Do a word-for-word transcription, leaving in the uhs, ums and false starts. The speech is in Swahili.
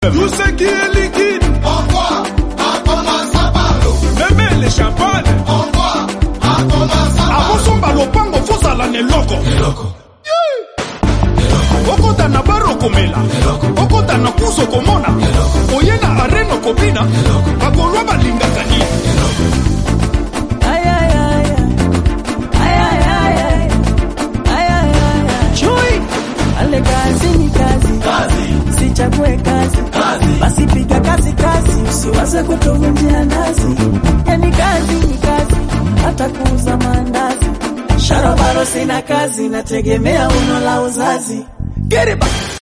Tout ce qui est liquide, envoie à Thomas Sabalo. même les champagnes, Envoie à Thomas Sabalo. Abosomba lopango fosa la neloko. Neloko. Okota na baro komela. Okota na kuso komona. Oyena areno kopina. Bakolwa balinga kani. Ay ay ay ay ay ay ay ay ay ay chui ale kazi ni kazi Kazi. sichague kazi Kazi. basi piga kazi kazi usiwaze kutovunjia nazi yani kazi ni kazi hata kuuza mandazi sharabaro sina kazi nategemea uno la uzazi. Get it back.